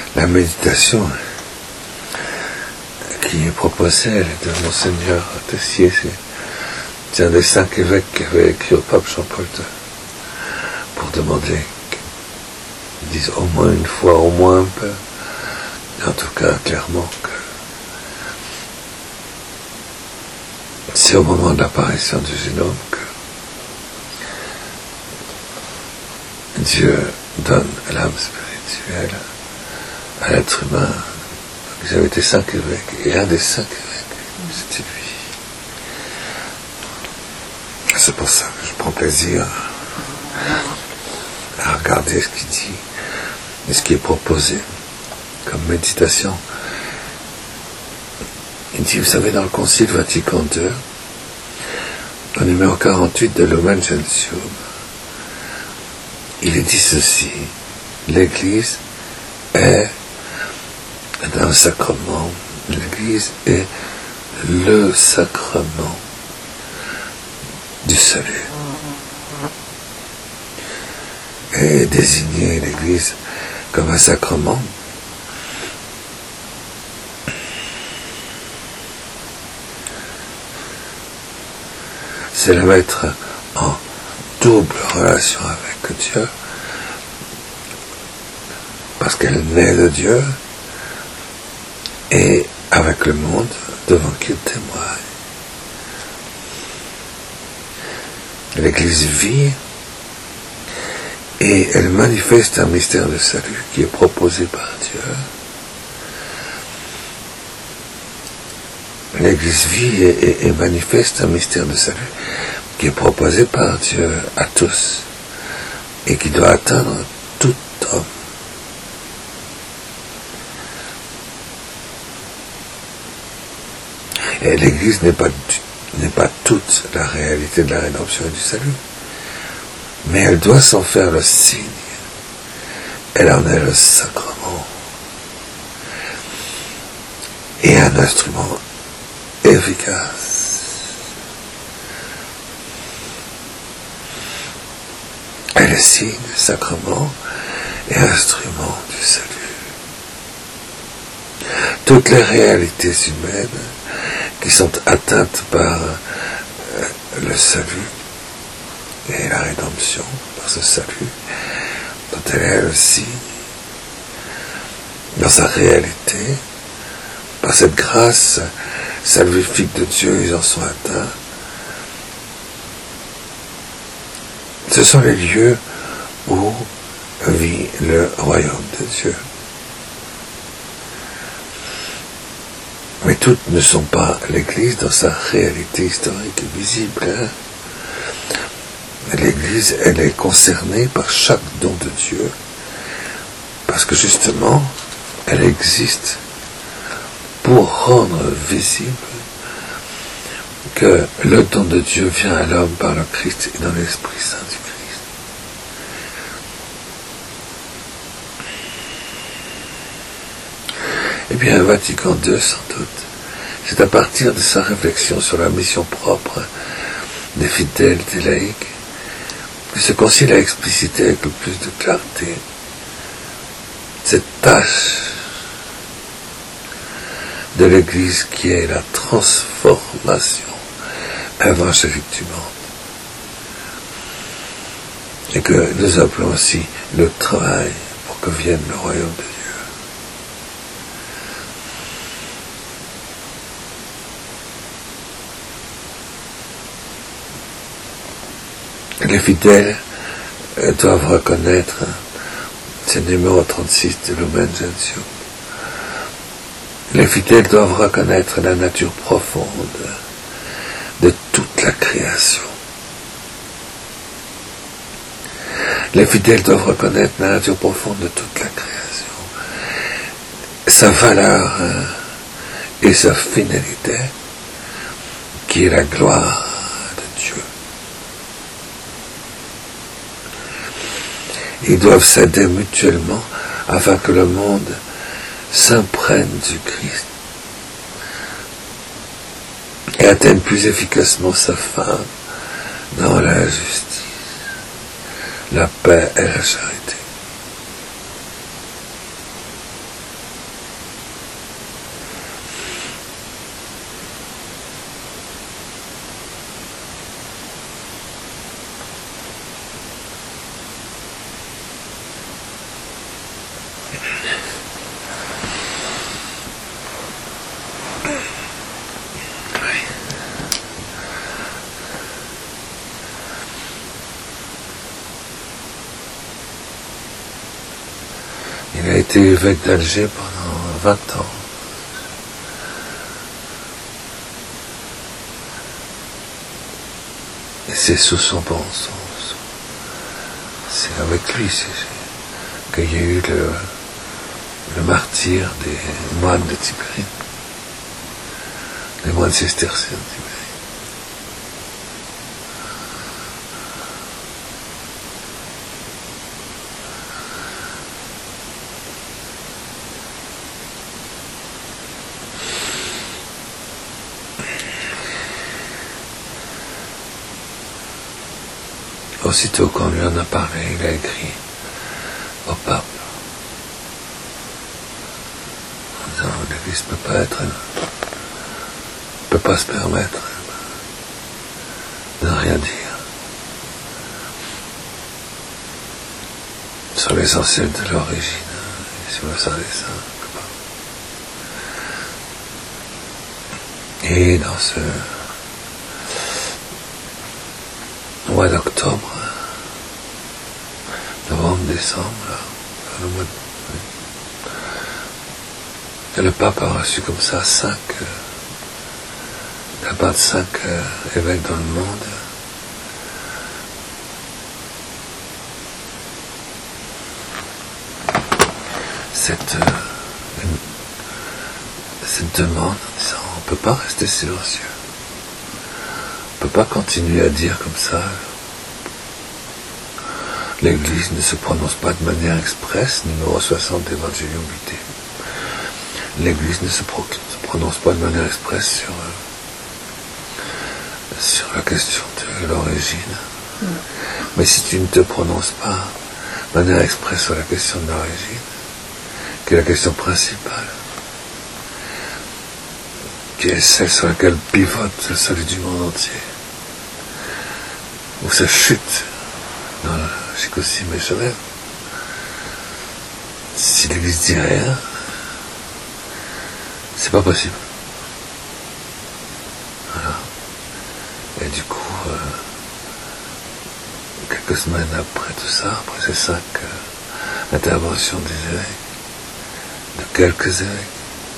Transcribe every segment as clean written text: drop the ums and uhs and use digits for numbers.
La méditation qui est proposée de Monseigneur Tessier, c'est un des 5 évêques qui avait écrit au pape Jean-Paul II pour demander qu'ils disent au moins une fois, au moins un peu, en tout cas clairement, que c'est au moment de l'apparition du génome que Dieu donne l'âme spirituelle à l'être humain. Ils avaient été 5 évêques, et un des 5 évêques, c'était lui. C'est pour ça que je prends plaisir à regarder ce qu'il dit et ce qui est proposé comme méditation. Il dit, vous savez, dans le Concile Vatican II, au numéro 48 de Lumen Gentium, il est dit ceci: l'Église est un sacrement, l'Église est le sacrement du salut. Et désigner l'Église comme un sacrement, c'est la mettre en double relation avec Dieu, parce qu'elle naît de Dieu, et avec le monde devant qui il témoigne. L'Église vit et elle manifeste un mystère de salut qui est proposé par Dieu. L'Église vit et manifeste un mystère de salut qui est proposé par Dieu à tous et qui doit atteindre tout homme. Et l'Église n'est pas toute la réalité de la rédemption et du salut, mais elle doit s'en faire le signe. Elle en est le sacrement et un instrument efficace. Elle est signe, sacrement et instrument du salut. Toutes les réalités humaines qui sont atteintes par le salut et la rédemption, par ce salut, dont elle est le signe, dans sa réalité, par cette grâce salvifique de Dieu, ils en sont atteints. Ce sont les lieux où vit le royaume de Dieu. Mais toutes ne sont pas l'Église dans sa réalité historique et visible. L'Église, elle est concernée par chaque don de Dieu, parce que justement, elle existe pour rendre visible que le don de Dieu vient à l'homme par le Christ et dans l'Esprit Saint du Christ. Eh bien, Vatican II, sans doute, c'est à partir de sa réflexion sur la mission propre des fidèles, des laïcs, que ce concile a explicité avec le plus de clarté cette tâche de l'Église qui est la transformation évangélique du monde, et que nous appelons aussi le travail pour que vienne le royaume de Dieu. Les fidèles doivent reconnaître, c'est le numéro 36 de Lumen Gentium, les fidèles doivent reconnaître la nature profonde de toute la création. Les fidèles doivent reconnaître la nature profonde de toute la création, sa valeur et sa finalité, qui est la gloire de Dieu. Ils doivent s'aider mutuellement afin que le monde s'imprègne du Christ et atteigne plus efficacement sa fin dans la justice, la paix et la charité. Il a été évêque d'Alger pendant 20 ans. Et c'est sous son bon sens. C'est avec lui qu'il y a eu le martyre des moines de Tibérine. Les moines cisterciens de Tibérine. Aussitôt qu'on lui en a parlé, il a écrit au pape en disant l'Église ne peut pas se permettre de rien dire sur l'essentiel de l'origine et sur le Saint des Saints. Et dans ce mois d'octobre, novembre, décembre, le mois et le pape a reçu comme ça 5 évêques dans le monde. Cette demande en disant on ne peut pas rester silencieux. On ne peut pas continuer à dire comme ça. L'Église ne se prononce pas de manière expresse, numéro 60 d'Evangelium Vitae. L'Église ne se prononce pas de manière expresse sur la question de l'origine. Mais si tu ne te prononces pas de manière expresse sur la question de l'origine, qui est la question principale, qui est celle sur laquelle pivote le salut du monde entier, où ça chute dans la Chicosim et Genève. Si l'Église dit rien, c'est pas possible. Voilà. Et du coup, quelques semaines après tout ça, après ces 5 interventions des évêques, de quelques évêques,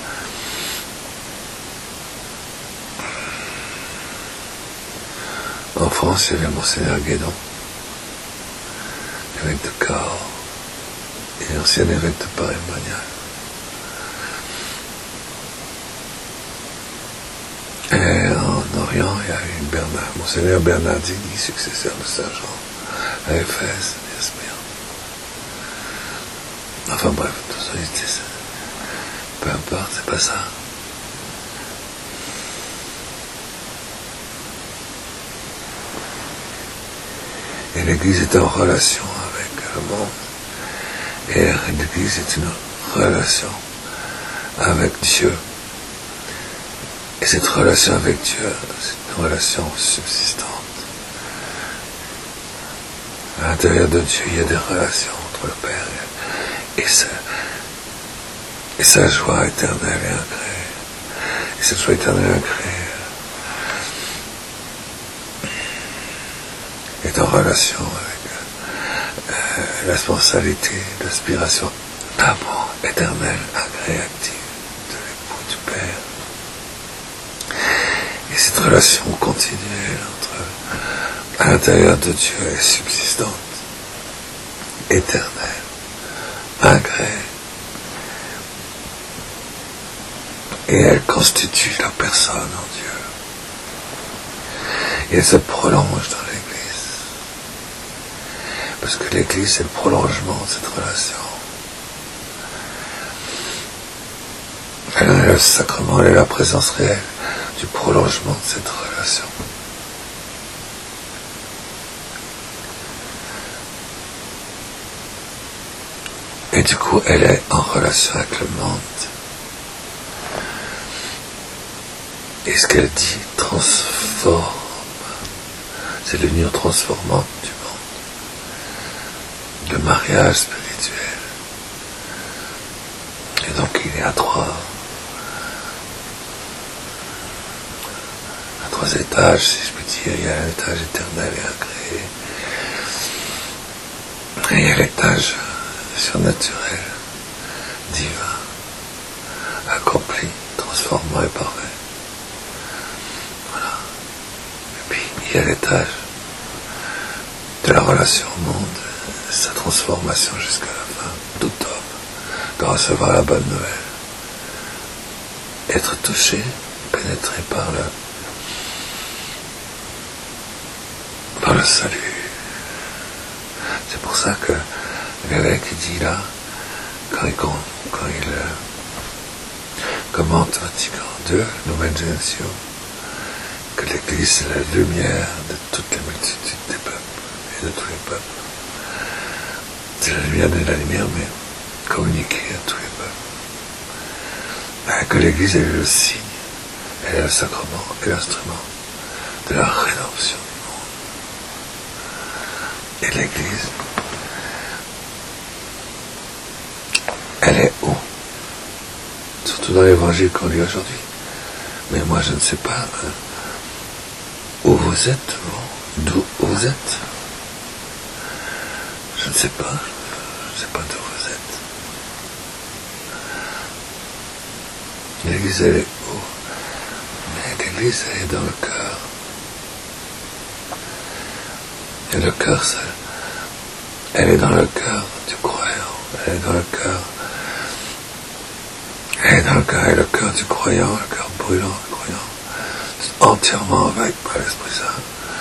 en France, il y avait Monseigneur Guédon, évêque de Cahors et ancien évêque de Paris-Bagnols. Et en Orient, il y a eu Monseigneur Bernardini, successeur de Saint Jean, à Éphèse, et à Smyrne. Enfin bref, tout ça, peu importe, c'est pas ça. Et l'Église est en relation avec le monde. Et l'Église est une relation avec Dieu. Et cette relation avec Dieu, c'est une relation subsistante. À l'intérieur de Dieu, il y a des relations entre le Père et sa joie éternelle et incréée. Et cette joie éternelle et incréée est en relation avec la responsabilité, l'aspiration d'amour éternel, agréatif de l'époux du Père. Et cette relation continuelle à l'intérieur de Dieu est subsistante, éternelle, agréée. Et elle constitue la personne en Dieu. Et elle se prolonge dans l'Église. Parce que l'Église, c'est le prolongement de cette relation. Elle est le sacrement, elle est la présence réelle du prolongement de cette relation. Et du coup, elle est en relation avec le monde. Et ce qu'elle dit transforme. C'est l'union transformante du monde. Le mariage spirituel il est à trois étages, si je puis dire. Il y a un étage éternel et incréé. Et il y a l'étage surnaturel, divin, accompli, transformant et parfait. Voilà. Et puis, il y a l'étage de la relation au monde, sa transformation jusqu'à la fin. Tout homme doit recevoir la bonne nouvelle, être touché, pénétré par le salut. C'est pour ça que l'évêque dit là, quand il commente Vatican II, Nouvelle Génération, que l'Église c'est la lumière de toutes les multitudes des peuples et de tous les peuples. C'est la lumière de la lumière, mais communiquée à tous les peuples. Que l'Église est le signe, elle est le sacrement et l'instrument de la rédemption du monde. Et l'Église, elle est où? Surtout dans l'Évangile qu'on lit aujourd'hui. Mais moi je ne sais pas où vous êtes, d'où vous êtes. Je ne sais pas. Je ne sais pas d'où vous êtes. L'Église, elle est où? Mais l'Église, elle est dans le cœur. Et le cœur, elle est dans le cœur du croyant. Elle est dans le cœur. Elle est dans le cœur. Et le cœur du croyant, le cœur brûlant du croyant, entièrement avec par l'Esprit Saint.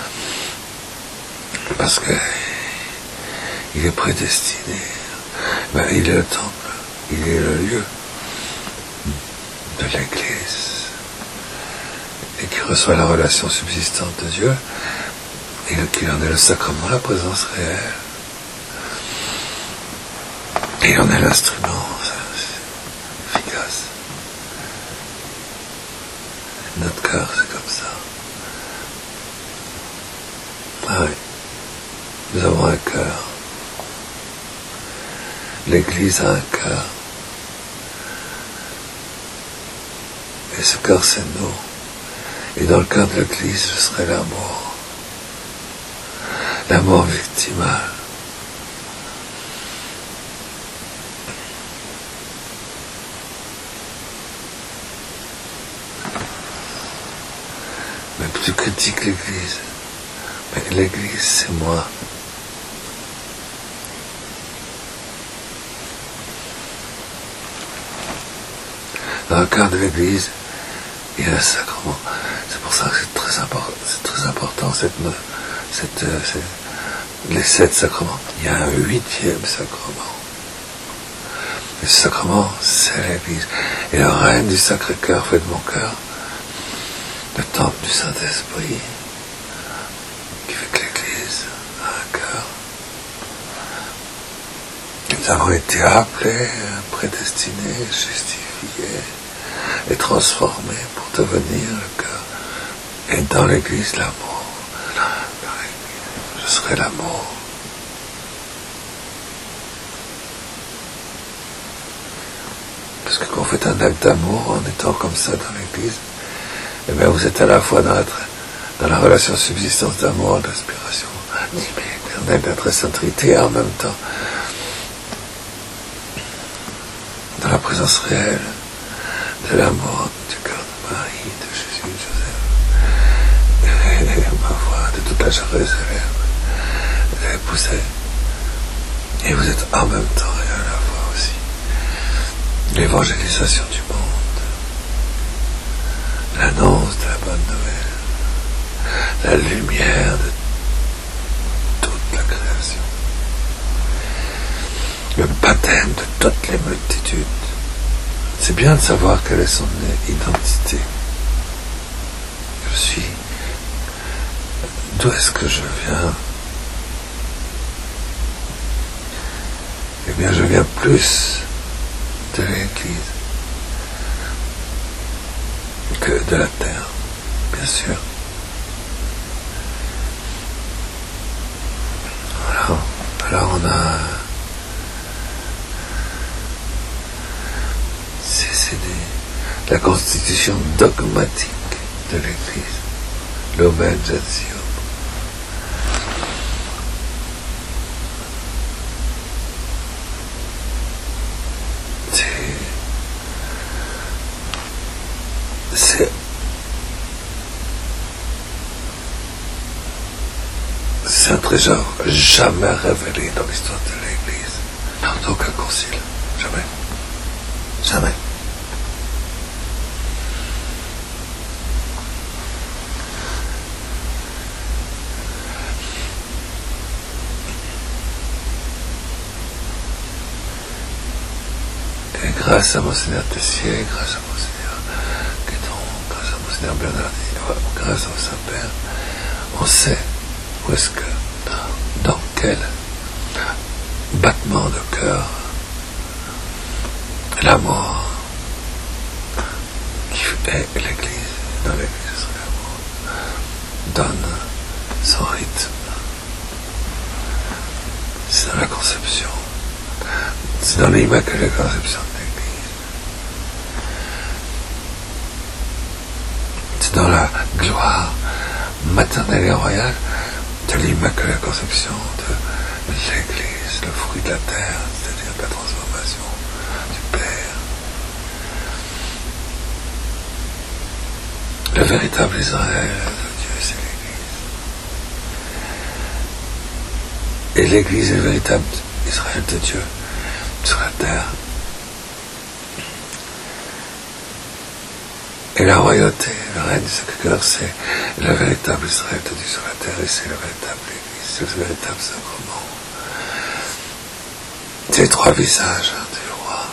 Parce que il est prédestiné. Il est le temple. Il est le lieu de l'Église. Et qui reçoit la relation subsistante de Dieu. Et qu'il en est le sacrement, la présence réelle. Et il en est l'instrument efficace. Notre cœur, c'est comme ça. Ah oui. Nous avons un cœur. L'Église a un cœur. Et ce cœur, c'est nous. Et dans le cœur de l'Église, je serai l'amour. L'amour victimal. Mais plus critique l'Église. Mais l'Église, c'est moi. Dans le cœur de l'Église, il y a un sacrement. C'est pour ça que c'est très important les 7 sacrements. Il y a un 8e sacrement. Et ce sacrement, c'est l'Église. Et le règne du Sacré-Cœur fait de mon cœur le temple du Saint-Esprit, qui fait que l'Église a un cœur. Nous avons été appelés, prédestinés, justifiés et transformés pour devenir le cœur. Et dans l'Église, l'amour. Je serai l'amour. Parce que quand vous faites un acte d'amour en étant comme ça dans l'Église, eh bien vous êtes à la fois dans la relation subsistance d'amour, d'inspiration, éternelle, de la très sainte Trinité, et en même temps dans la présence réelle de l'amour du cœur de Marie, de Jésus, de Joseph, et ma voix, de toute la Jérusalem. Vous avez poussé. Et vous êtes en même temps et à la fois aussi l'évangélisation du monde, l'annonce de la bonne nouvelle, la lumière de toute la création, le baptême de toutes les multitudes. C'est bien de savoir quelle est son identité. Je suis. D'où est-ce que je viens? Eh bien, je viens plus de l'Église que de la terre, bien sûr. Voilà. Alors on a... C'est la constitution dogmatique de l'Église, Lumen Gentium. C'est un trésor jamais révélé dans l'histoire de l'Église, dans aucun concile, jamais, jamais. Et grâce à Monseigneur Tessier, grâce à Monseigneur Guédon, grâce à Monseigneur Bernardino, grâce au Saint-Père, on sait où est-ce que, dans quel battement de cœur la mort qui est l'Église, dans l'Église, l'amour donne son rythme. C'est dans la conception, c'est dans l'immaculée conception de l'Église, c'est dans la gloire maternelle et royale de l'immaculée conception de l'Église, le fruit de la terre, c'est-à-dire de la transformation du Père. Le véritable Israël de Dieu, c'est l'Église. Et l'Église est le véritable Israël de Dieu sur la terre. Et la royauté, le règne du Sacré-Cœur, c'est le véritable Israël de Dieu sur la terre, et c'est le véritable Église, c'est le véritable sacrement. C'est les trois visages du roi.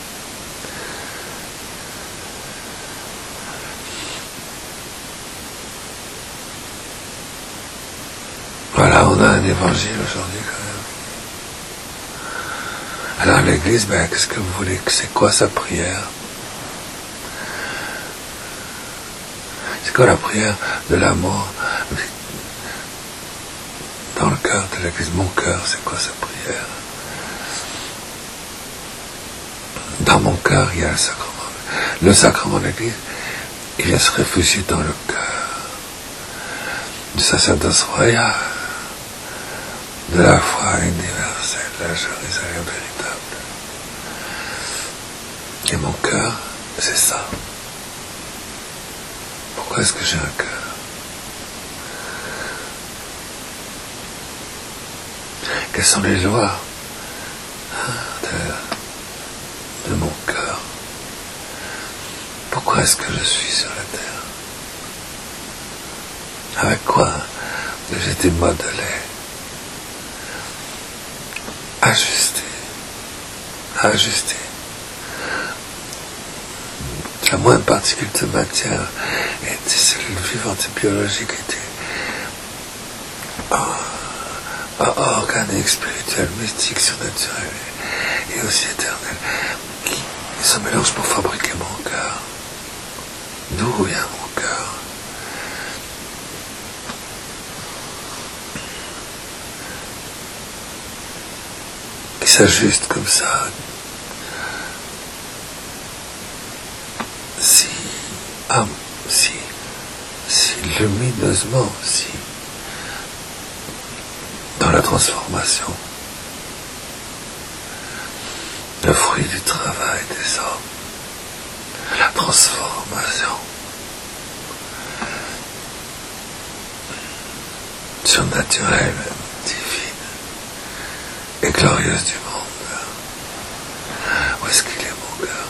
Voilà, on a un évangile aujourd'hui quand même. Alors l'Église, qu'est-ce que vous voulez? C'est quoi sa prière? C'est quoi la prière de l'amour dans le cœur de l'Église? Mon cœur, c'est quoi sa prière? Dans mon cœur, il y a le sacrement. Le sacrement de l'Église, il vient se réfugier dans le cœur du sacerdoce royal, de la foi universelle, de la Jérusalem véritable. Et mon cœur, c'est ça. Pourquoi est-ce que j'ai un cœur? Quelles sont les lois de mon cœur? Pourquoi est-ce que je suis sur la terre? Avec quoi j'ai été modelé, ajusté. La moindre particule de matière et des cellules vivantes et biologiques étaient organiques, spirituelles, mystiques, surnaturelles et aussi éternelles, qui se mélangent pour fabriquer mon cœur. D'où vient mon cœur? Qui s'ajuste comme ça, si lumineusement, dans la transformation, le fruit du travail des hommes, la transformation surnaturelle, divine et glorieuse du monde. Où est-ce qu'il est mon cœur?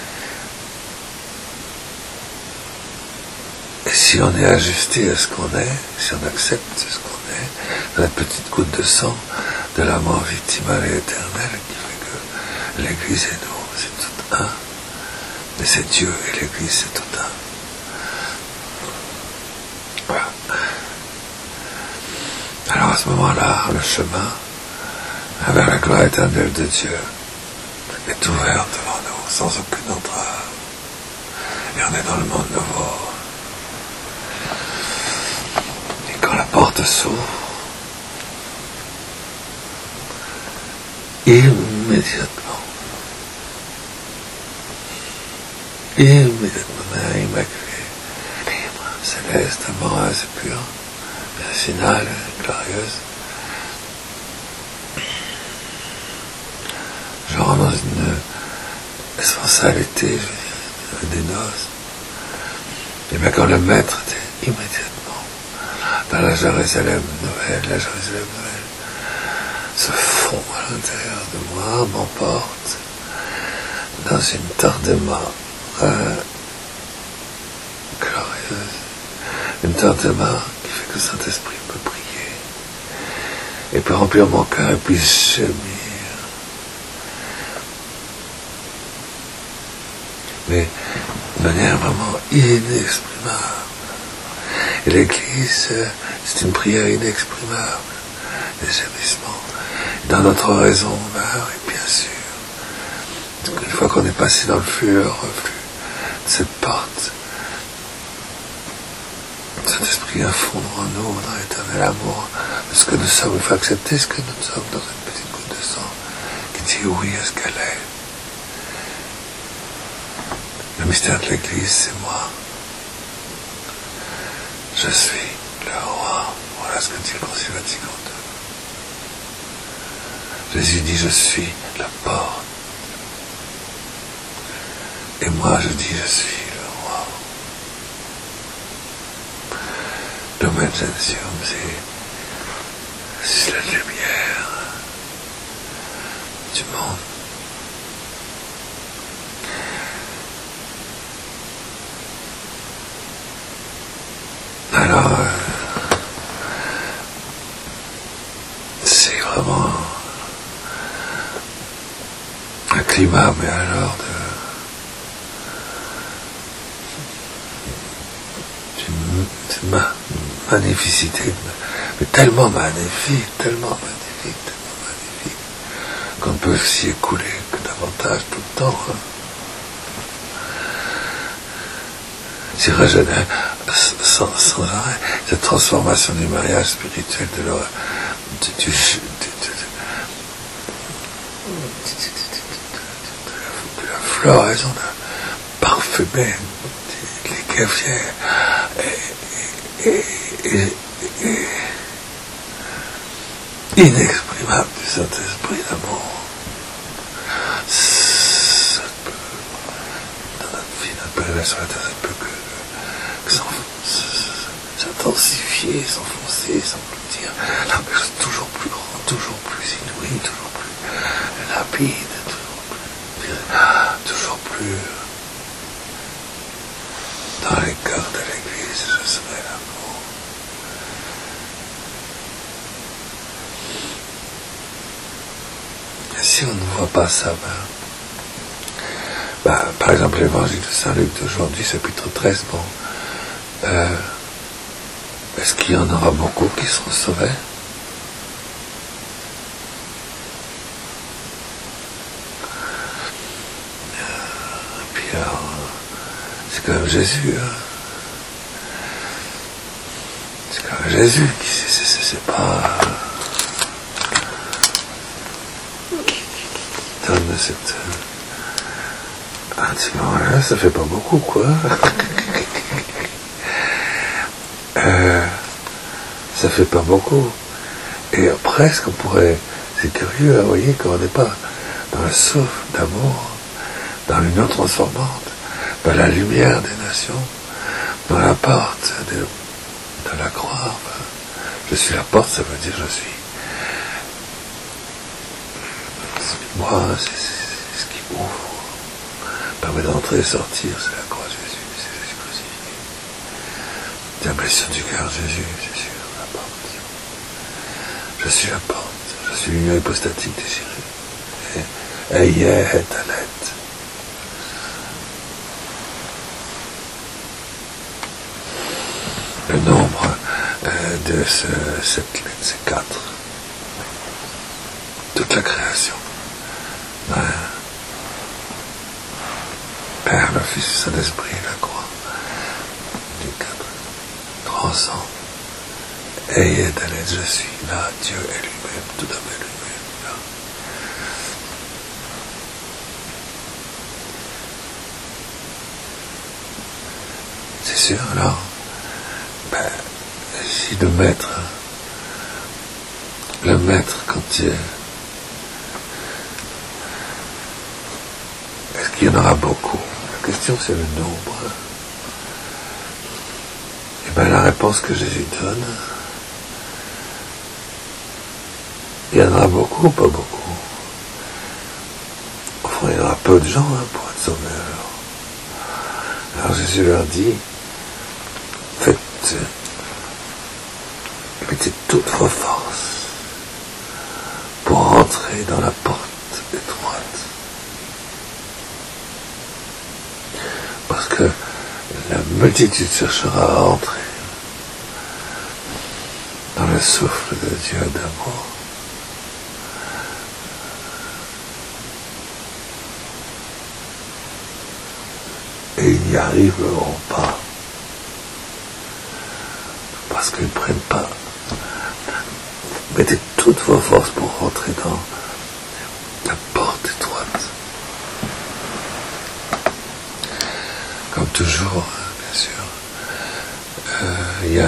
Et si on est ajusté à ce qu'on est, si on accepte ce qu'on est, dans la petite goutte de sang de la mort victimale et éternelle qui fait que l'Église et nous, c'est tout un. Mais c'est Dieu et l'Église, c'est tout un. Voilà. Alors à ce moment-là, le chemin vers la gloire éternelle de Dieu est ouvert devant nous, sans aucune entrave. Et on est dans le monde nouveau. Et quand la porte s'ouvre, immédiatement, immédiatement immaculée, libre, céleste, amoureuse et pure, médicinale, glorieuse. Genre dans une essentialité, je veux dire, des noces. Et bien quand le maître était immédiatement dans la Jérusalem nouvelle, la Jérusalem nouvelle se fond à l'intérieur de moi, m'emporte dans une tordement glorieuse, une tordement qui fait que le Saint-Esprit peut prier et peut remplir mon cœur et puis gémir. Mais de manière vraiment inexprimable. Et l'Église, c'est une prière inexprimable, des gémissements. Dans notre raison, oui, bien sûr. Une fois qu'on est passé dans le flux, le reflux de cette porte, cet esprit infondre en nous, dans l'éternel amour, de ce que nous sommes, il faut accepter ce que nous sommes dans une petite goutte de sang, qui dit oui à ce qu'elle est. Le mystère de l'Église, c'est moi. Je suis le roi. Voilà ce que dit le Concile Vatican II. Jésus dit, je suis la porte. Et moi, je dis, je suis le roi. Lumen Gentium, c'est la lumière du monde. Alors, c'est vraiment un climat, mais alors d'une magnificité, mais tellement magnifique, qu'on ne peut s'y écouler que davantage tout le temps. S'y régénère sans arrêt. Cette transformation du mariage spirituel, de la floraison parfumée, les cavières, inexprimable du Saint-Esprit d'amour. Ça peut, dans notre vie, notre période sur la terre, ça peut que s'intensifier, s'enfoncer, s'engloutir, quelque chose toujours plus grand, toujours plus inouï, toujours plus rapide, toujours plus dans les cœurs de l'Église, je serai l'amour. Et si on ne voit pas ça, par exemple, l'évangile de Saint-Luc d'aujourd'hui, chapitre 13, est-ce qu'il y en aura beaucoup qui seront sauvés? Et puis alors, c'est quand même Jésus. C'est quand même Jésus qui c'est pas qui donne cette là, ça fait pas beaucoup, quoi. Ça fait pas beaucoup. Et presque, on pourrait... C'est curieux, vous voyez, qu'on n'est pas dans le souffle d'amour, dans l'union transformante, dans la lumière des nations, dans la porte de la croix. Je suis la porte, ça veut dire je suis. Moi, c'est ce qui m'ouvre, permet d'entrer et sortir, c'est la croix de Jésus, c'est Jésus crucifié. C'est la blessure du cœur de Jésus, c'est sûr, la porte. Je suis la porte, je suis l'union hypostatique désirée. Ayez et alet. Le nombre de cette lettre, c'est 4. Toute la création. Père, le Fils, le Saint-Esprit, la croix. Du 4. Transcende. Ayez à l'aide, je suis là, Dieu est lui-même, tout à fait lui-même, là. c'est sûr, alors, si le maître, quand il... Est-ce qu'il y en aura beaucoup? La question, c'est le nombre. Et bien, la réponse que Jésus donne, il y en aura beaucoup ou pas beaucoup? Enfin, il y aura peu de gens pour être sauvés, alors Jésus leur dit, mettez toutes vos forces pour rentrer dans la porte étroite. Parce que la multitude cherchera à entrer dans le souffle de Dieu d'amour. Et ils n'y arriveront pas. Parce qu'ils ne prennent pas. Mettez toutes vos forces pour rentrer dans la porte étroite. Comme toujours, bien sûr, il y a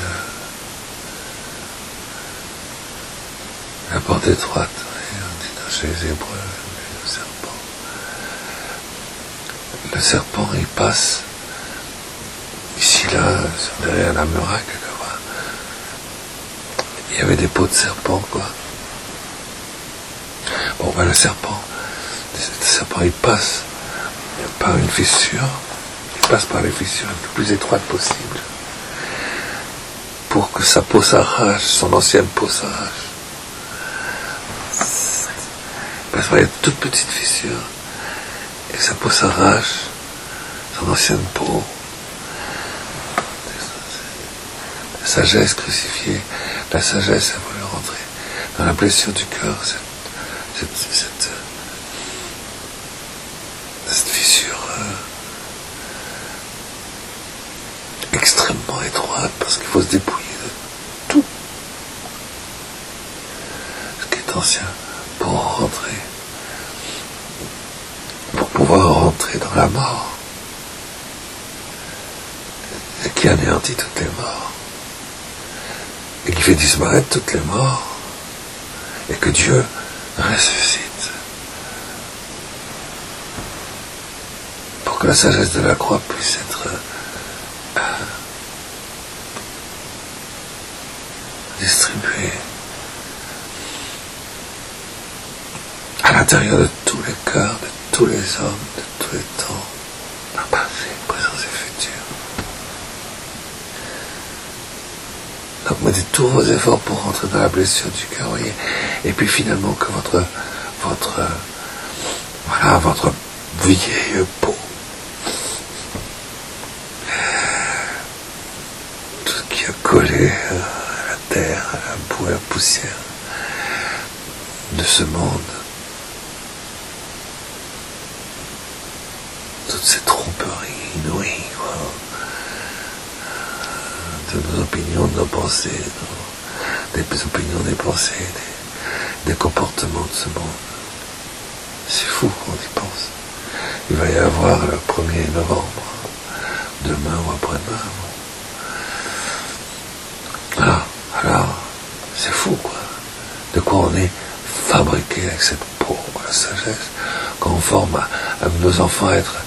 la porte étroite, on dit chez les Hébreux, le serpent. Le serpent, il passe ici, là, derrière la muraille, quelque part. Il y avait des peaux de serpent, quoi. Bon, le serpent, il passe par une fissure, il passe par les fissures les plus étroites possibles, pour que sa peau s'arrache, son ancienne peau s'arrache. Il passe par les toutes petites fissures, et sa peau s'arrache, son ancienne peau. La sagesse crucifiée, la sagesse a voulu rentrer dans la blessure du cœur, cette fissure extrêmement étroite, parce qu'il faut se dépouiller de tout ce qui est ancien pour rentrer, pour pouvoir rentrer dans la mort, et qui anéantit toutes les morts, et qui fait disparaître toutes les morts, et que Dieu ressuscite. Pour que la sagesse de la croix puisse être distribuée à l'intérieur de tous les cœurs, de tous les hommes, de tous les temps, dans le passé, présent et futur. Donc mettez tous vos efforts pour rentrer dans la blessure du cœur, voyez, et puis finalement que votre vieille peau, tout ce qui a collé à la terre, à la boue, à la poussière de ce monde, toutes ces tromperies inouïes, de nos opinions, de nos pensées, des opinions, des pensées, des comportements de ce monde. C'est fou quand on y pense. Il va y avoir le 1er novembre, demain ou après-demain. Alors, c'est fou, quoi. De quoi on est fabriqué avec cette peau, la sagesse, quand on forme à nos enfants à être.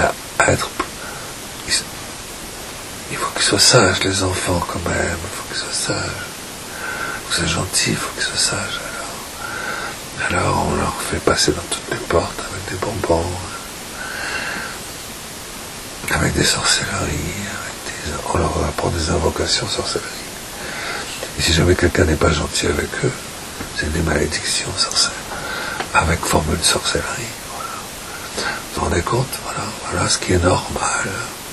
Il faut qu'ils soient sages, les enfants, quand même. Il faut qu'ils soient sages. Il faut qu'ils soient gentils, il faut qu'ils soient sages. Alors, on leur fait passer dans toutes les portes avec des bonbons, avec des sorcelleries, on leur apprend des invocations sorcelleries. Et si jamais quelqu'un n'est pas gentil avec eux, c'est des malédictions sorcelleries, avec formule sorcellerie. Voilà. Vous vous rendez compte? Voilà ce qui est normal.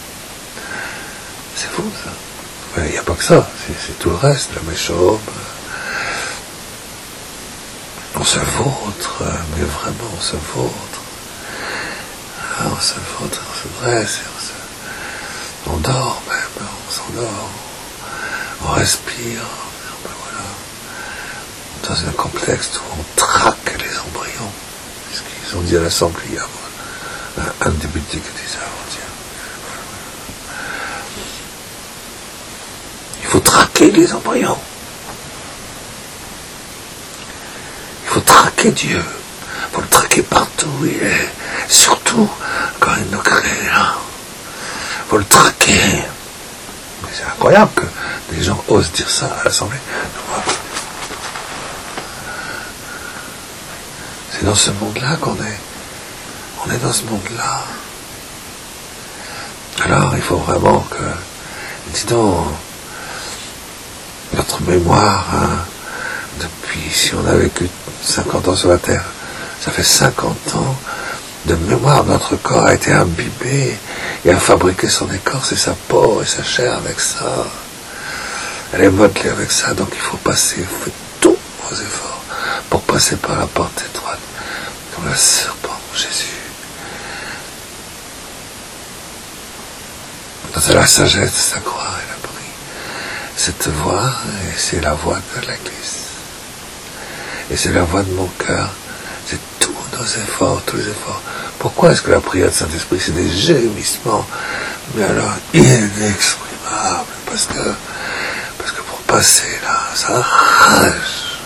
C'est fou, ça. Mais il n'y a pas que ça, c'est tout le reste, la méchope. On se vautre, mais vraiment on se vautre. On se vautre, on se dresse, on dort même, on s'endort, on respire, voilà. Dans un contexte où on traque les embryons. C'est ce qu'ils ont dit à l'Assemblée, un député qui disait avant-hier. traquer les embryons. Il faut traquer Dieu. Il faut le traquer partout où il est. Surtout quand il nous crée. Il faut le traquer. Mais c'est incroyable que des gens osent dire ça à l'Assemblée. C'est dans ce monde-là qu'on est. On est dans ce monde-là. Alors, il faut vraiment que, dis donc, notre mémoire, depuis, si on a vécu 50 ans sur la Terre, ça fait 50 ans de mémoire. Notre corps a été imbibé et a fabriqué son écorce et sa peau et sa chair avec ça. Elle est modelée avec ça, donc il faut passer, vous faites tous vos efforts pour passer par la porte étroite, comme le serpent Jésus. Dans la sagesse de sa croix, elle a pris cette voie, et c'est la voie de l'Église. Et c'est la voie de mon cœur. C'est tous nos efforts, tous les efforts. Pourquoi est-ce que la prière du Saint-Esprit, c'est des gémissements, mais alors inexprimables, parce que pour passer là, ça rage.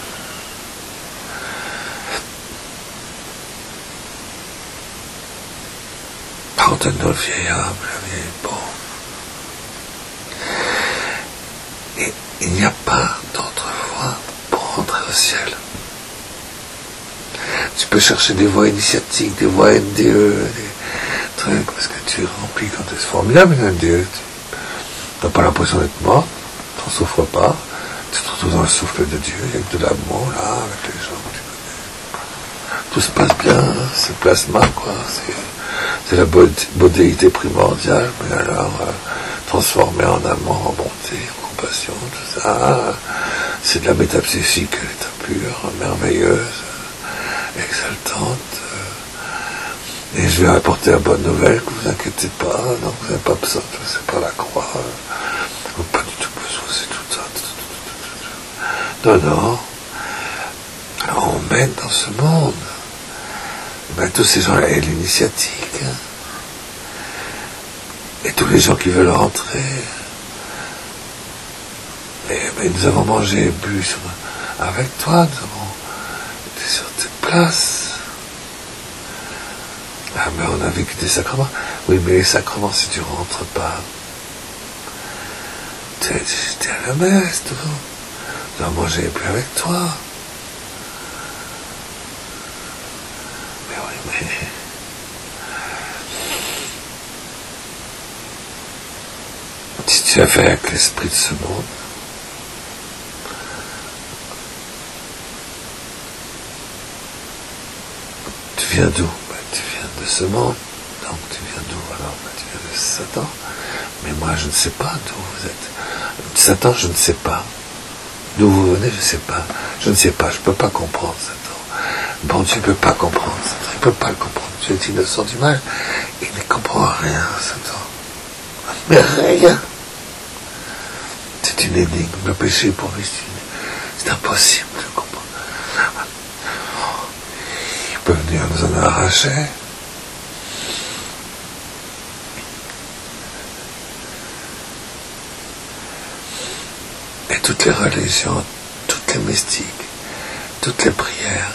Pardonne-nous le vieil homme, la vieille pauvre. Et il n'y a pas d'autre voie pour rentrer au ciel. Tu peux chercher des voies initiatiques, des voies NDE, des trucs, parce que tu es rempli quand tu es formidable, une NDE. Tu n'as pas l'impression d'être mort, tu n'en souffres pas, tu te retrouves dans le souffle de Dieu, il y a que de l'amour là, avec les gens que tu connais. Tout se passe bien, c'est plasma, quoi. C'est la bodéité primordiale, mais alors transformée en amour, en bonté, en compassion, tout ça. C'est de la métapsychique à l'état pur, merveilleuse, exaltante. Et je vais apporter la bonne nouvelle, que vous inquiétez pas, non, vous n'avez pas besoin de passer par la croix, vous n'avez pas du tout besoin, c'est tout ça. Non. Alors on mène dans ce monde. Ben, tous ces gens-là, et l'initiatique, et tous les gens qui veulent rentrer. Et ben, nous avons mangé et bu avec toi, nous avons été sur tes places. Ah, mais on a vécu des sacrements. Oui, mais les sacrements, si tu ne rentres pas, tu es à la messe, nous avons mangé et bu avec toi. Si tu as fait avec l'esprit de ce monde, tu viens d'où? Ben, tu viens de ce monde. Donc tu viens d'où alors? Ben, tu viens de Satan. Mais moi je ne sais pas d'où vous êtes. Satan, je ne sais pas. D'où vous venez, je ne sais pas. Je ne sais pas, je ne peux pas comprendre Satan. Bon, tu ne peux pas comprendre Satan. Il ne peut pas le comprendre. Tu es innocent du mal. Il ne comprend rien, Satan. Mais rien. C'est une énigme. Le péché pour lui, c'est impossible de comprendre. Il peut venir nous en arracher. Et toutes les religions, toutes les mystiques, toutes les prières,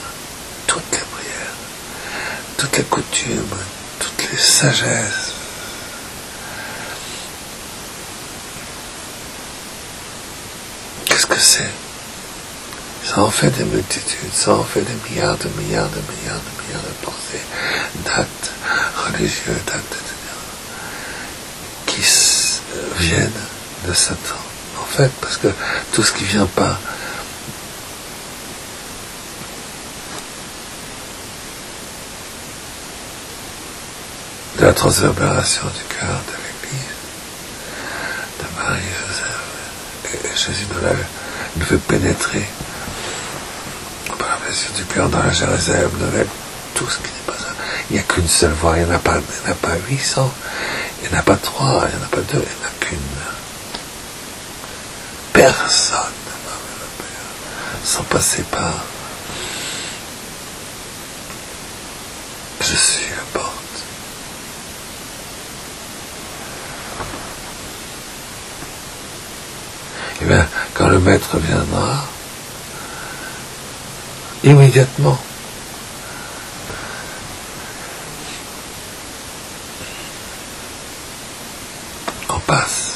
toutes les coutumes, toutes les sagesses, qu'est-ce que c'est? Ça en fait des multitudes, ça en fait des milliards de pensées, d'actes religieux, d'actes, etc., qui viennent de Satan. En fait, parce que tout ce qui vient pas de la transverbération du cœur de l'Église, de Marie-Joseph, et Jésus nous fait pénétrer par la blessure du cœur dans la Jérusalem nouvelle, tout ce qui n'est pas ça. Il n'y a qu'une seule voie, il n'y en a pas 800, il n'y en a pas 3, il n'y en a pas 2, il n'y en a qu'une. Personne ne va vers le Père sans passer par je suis la porte. Eh bien, le maître viendra, immédiatement, on passe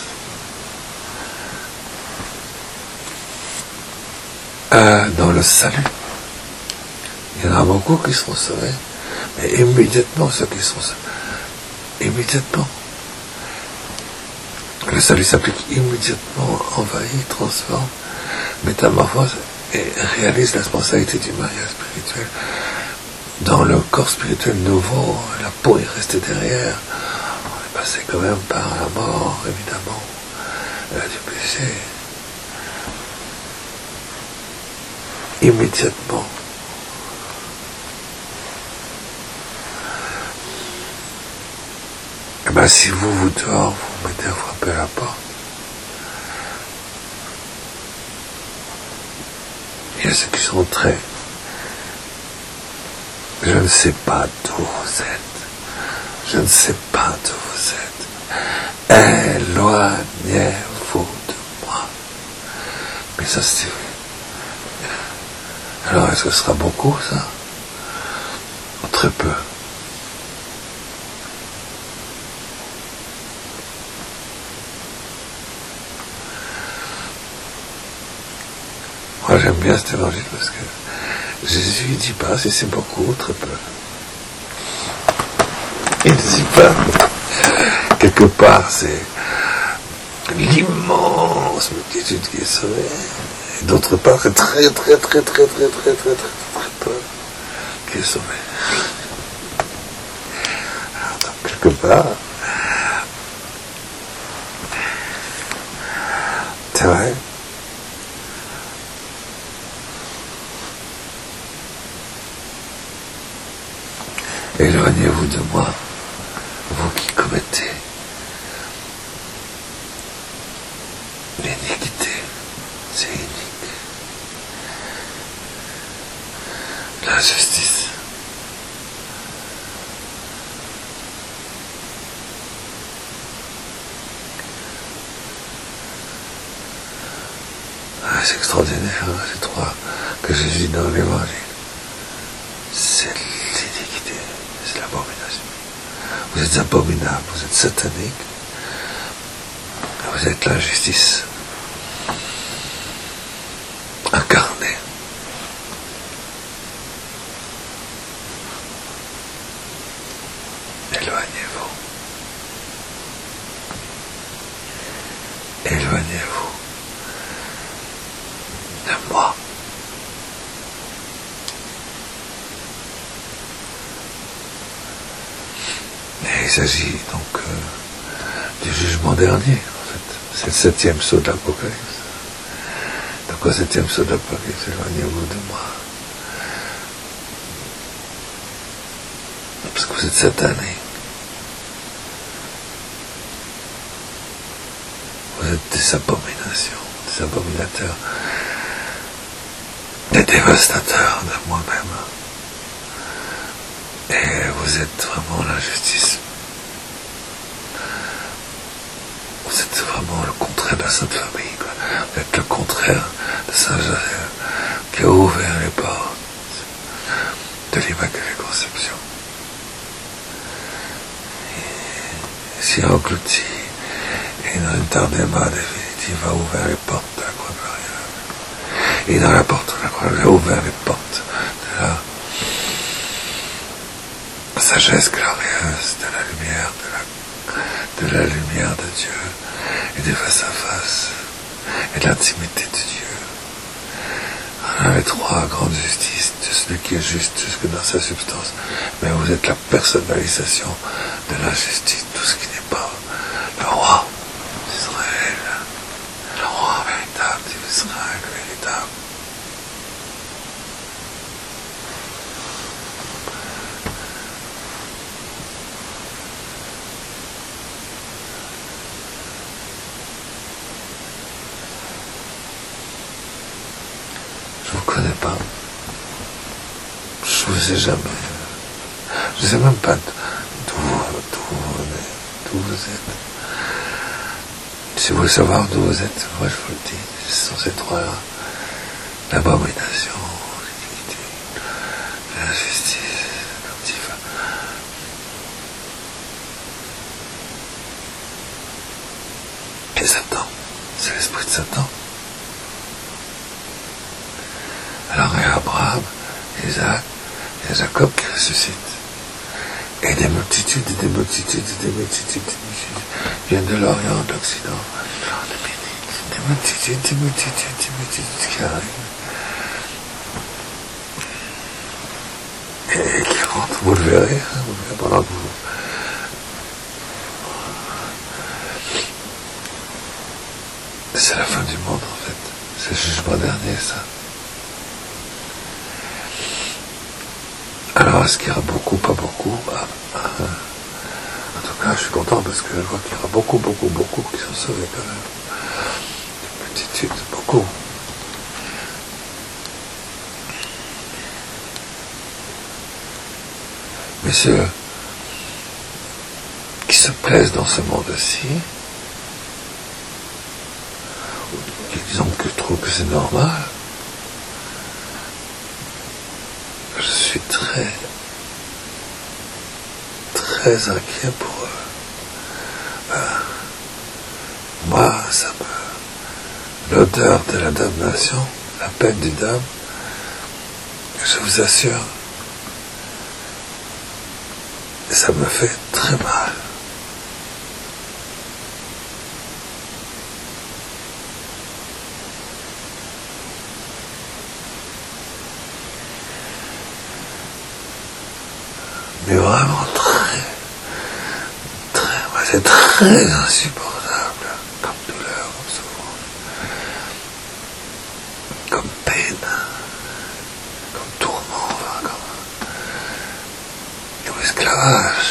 dans le salut. Il y en aura beaucoup qui seront sauvés, mais immédiatement ceux qui seront sauvés, immédiatement. Le salut s'applique immédiatement, envahit, transforme, métamorphose et réalise la responsabilité du mariage spirituel. Dans le corps spirituel nouveau, la peau est restée derrière. On est passé quand même par la mort, évidemment, du péché. Immédiatement. Et bien si vous dehors, vous mettez à frapper à la porte, il y a ceux qui sont très... Je ne sais pas d'où vous êtes. Je ne sais pas d'où vous êtes. Éloignez-vous de moi. Mais ça c'est... Alors est-ce que ce sera beaucoup ça? Très peu. Moi j'aime bien cet évangile parce que Jésus ne dit pas si c'est beaucoup ou très peu. Il ne dit pas. Quelque part c'est l'immense multitude qui est sauvée. Et d'autre part c'est très peu qui est sauvé. Alors donc quelque part, c'est vrai. Éloignez-vous de moi, vous qui commettez l'iniquité, c'est inique. L'injustice. C'est extraordinaire, ces trois que Jésus dit dans l'évangile. C'est l'iniquité, c'est l'abomination. Vous êtes abominable, vous êtes satanique, vous êtes l'injustice incarnée. Éloignez-vous. Éloignez-vous de moi. Et il s'agit donc du jugement dernier, en fait. C'est le 7e sceau de l'Apocalypse. Donc au 7e sceau de l'Apocalypse, éloignez-vous de moi. Parce que vous êtes satané. Vous êtes des abominations, des abominateurs, des dévastateurs de moi-même. Et vous êtes vraiment l'injustice. Vous êtes vraiment le contraire de la Sainte Famille, quoi. Vous êtes le contraire de Saint Joseph qui a ouvert les portes de l'Immaculée Conception. Et s'il a englouti, et dans une tardema définitive a ouvert les portes de la croix glorieuse. Et dans la porte de la croix glorieuse a ouvert les portes de la sagesse glorieuse, de la lumière de Dieu, et du face à face, et de l'intimité de Dieu. On a les trois grandes justices, de celui qui est juste jusque dans sa substance, mais vous êtes la personnalisation de l'injustice, tout ce qui n'est pas le roi d'Israël, le roi véritable d'Israël, véritable. Je vous connais pas. Je vous ai jamais. Je sais même pas d'où vous venez, d'où vous êtes. Si vous voulez savoir d'où vous êtes, moi je vous le dis, ce sont ces trois-là. L'abomination, l'iniquité, l'injustice, l'antifa. Et Satan, c'est l'esprit de Satan. Alors il y a Abraham, Isaac, et Jacob qui ressuscitent. Et des multitudes, et des multitudes, et des multitudes, viennent de l'Orient, de l'Occident, des multitudes, des multitudes, des multitudes qui arrivent. Et qui rentrent, vous le verrez, pendant que vous... C'est la fin du monde en fait, c'est le jugement dernier ça. Alors est-ce qu'il y aura beaucoup, pas beaucoup? En tout cas je suis content parce que je vois qu'il y aura beaucoup qui sont sauvés quand même. Une multitude, beaucoup. Mais ceux qui se plaisent dans ce monde-ci, disons que je trouve que c'est normal, je suis très inquiet pour eux. Moi, l'odeur de la damnation, la peine du dame, je vous assure, ça me fait très mal. Mais vraiment c'est très insupportable comme douleur, comme souffrance, comme peine, comme tourment, comme esclavage.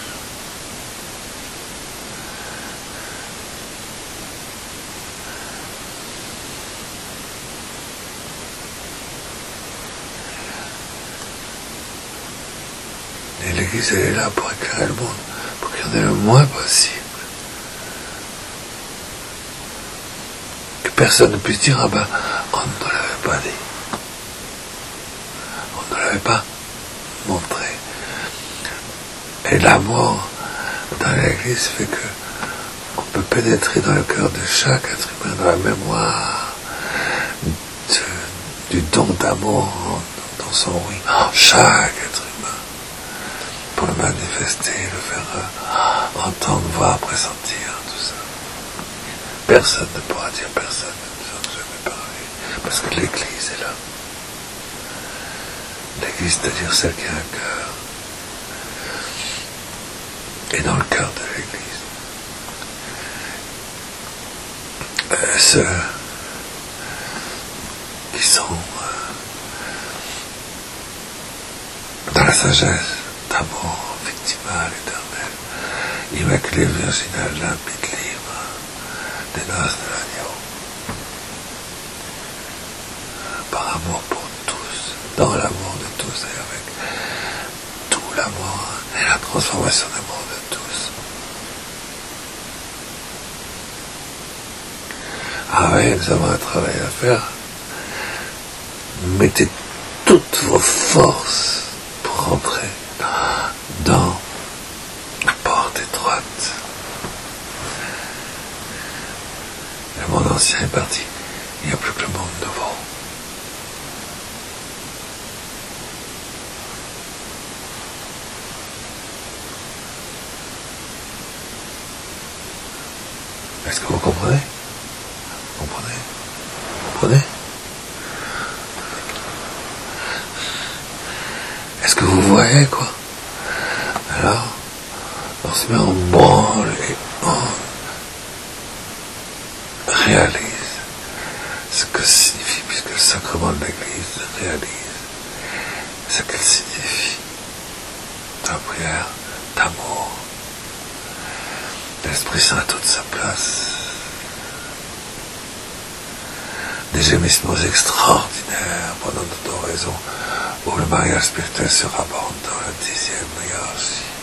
Et l'Église, elle est là pour éclairer le monde, pour qu'il y en ait le moins possible. Que personne ne puisse dire, ah ben, on ne l'avait pas dit. On ne l'avait pas montré. Et l'amour dans l'Église fait que on peut pénétrer dans le cœur de chaque être humain, dans la mémoire du don d'amour dans son oui, chaque être humain, pour le manifester, le faire entendre, voir, pressentir, tout ça. Personne ne pourra dire, personne ne nous en a jamais parlé, parce que l'Église est là. L'Église, c'est-à-dire celle qui a un cœur. Et dans le cœur de l'Église, ceux qui sont dans la sagesse d'amour victimal éternel, immaculé, virginal, limpide, libre, des noces de l'agneau, par amour pour tous, dans l'amour de tous et avec tout l'amour et la transformation d'amour de tous. Ah oui, nous avons un travail à faire. Mettez toutes vos forces pour rentrer dans la porte étroite. Le monde ancien est parti. Il n'y a plus que le monde nouveau. Est-ce que vous comprenez? Vous comprenez? Vous comprenez? Est-ce que vous voyez, quoi? Alors, on se met en branle et on réalise ce que signifie, puisque le sacrement de l'Église réalise ce qu'elle signifie. De la prière, d'amour. L'Esprit Saint a toute sa place. Des gémissements extraordinaires pendant notre oraison, où le mariage spirituel se rapporte dans la 10e hiérarchie.